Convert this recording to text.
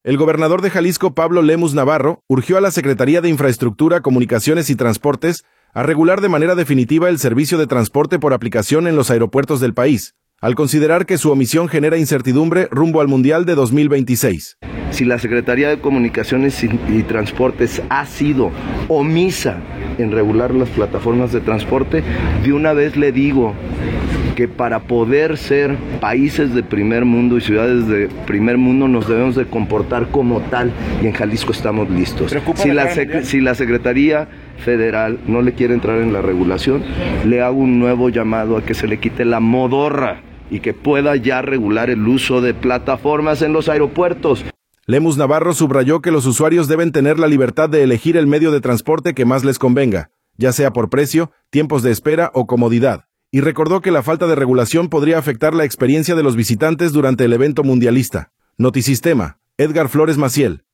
El gobernador de Jalisco, Pablo Lemus Navarro, urgió a la Secretaría de Infraestructura, Comunicaciones y Transportes a regular de manera definitiva el servicio de transporte por aplicación en los aeropuertos del país, al considerar que su omisión genera incertidumbre rumbo al Mundial de 2026. Si la Secretaría de Comunicaciones y Transportes ha sido omisa en regular las plataformas de transporte, de una vez le digo que para poder ser países de primer mundo y ciudades de primer mundo nos debemos de comportar como tal, y en Jalisco estamos listos. Si la Secretaría Federal no le quiere entrar en la regulación, le hago un nuevo llamado a que se le quite la modorra y que pueda ya regular el uso de plataformas en los aeropuertos. Lemus Navarro subrayó que los usuarios deben tener la libertad de elegir el medio de transporte que más les convenga, ya sea por precio, tiempos de espera o comodidad, y recordó que la falta de regulación podría afectar la experiencia de los visitantes durante el evento mundialista. Notisistema, Edgar Flores Maciel.